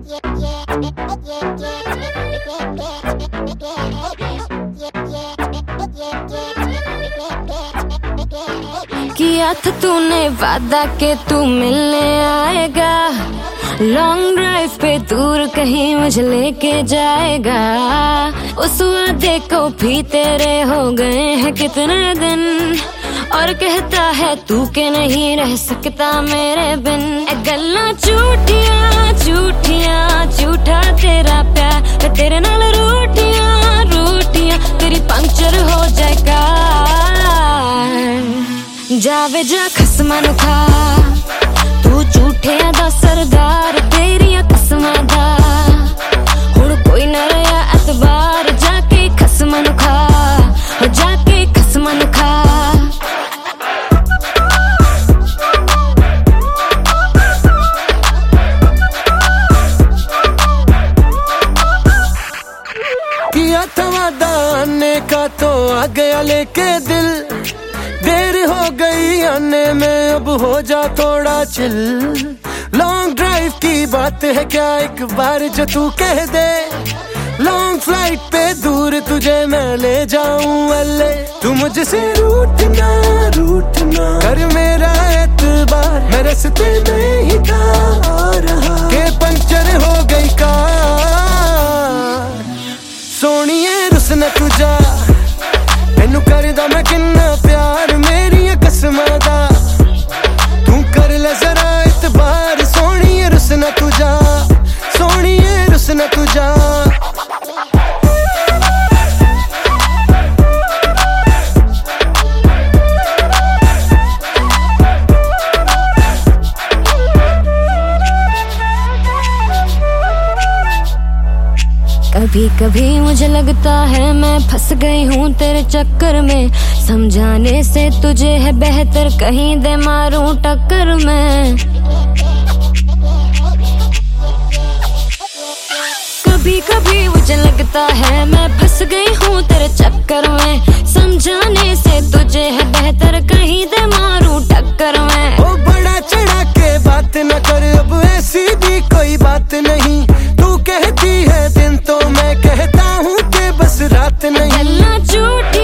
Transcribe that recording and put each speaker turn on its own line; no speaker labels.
किया था तूने वादा के तू मिलने आएगा, लॉन्ग ड्राइव पे दूर कहीं मुझे लेके जाएगा। उस वादे को भी तेरे हो गए हैं कितने दिन, और कहता है तू के नहीं रह सकता मेरे बिन। गल्ला झूठियां झूठियां झूठा तेरा प्यार, तेरे नाल रोटियां रोटियां तेरी पंक्चर हो जाएगा। जावे जा खसमां नूं खा, तू झूठियां दा सरदार, तेरियां कसमां दा हुण कोई ना रहा एतबार। जाके खसमां नूं खा, जाके खसमां नूं खा।
किया था वादा आने का तो आ गया लेके दिल, देर हो गई आने में अब हो जा थोड़ा चिल। लॉन्ग ड्राइव की बात है क्या एक बार जो तू कह दे, लॉन्ग फ्लाइट पे दूर तुझे मैं ले जाऊं अल्ले। तू मुझसे रूठना रूठना कर मेरा एतबार, मैं रास्ते में ही था आ रहा के पंक्चर हो गई कार। सोनिए रुसन तुझा मैनू करदा मैं किन्ना प्यार, मेरी कसमां दा तू कर ले जरा इतबार। सोनिए रुसन तुझा, सोनिए रुसन तुझा।
कभी कभी मुझे लगता है मैं फंस गई हूँ तेरे चक्कर में, समझाने से तुझे है बेहतर कहीं दे मारूं टक्कर में। कभी कभी मुझे लगता है मैं फंस गई हूँ तेरे चक्कर में, समझाने से तुझे है बेहतर कहीं दे मारूं टक्कर में।
ओ बड़ा चढ़ा के बात न कर, अब ऐसी भी कोई बात नहीं। तू कहती है दिन तो मैं कहता हूँ कि बस रात नहीं।
गल्ला झूठ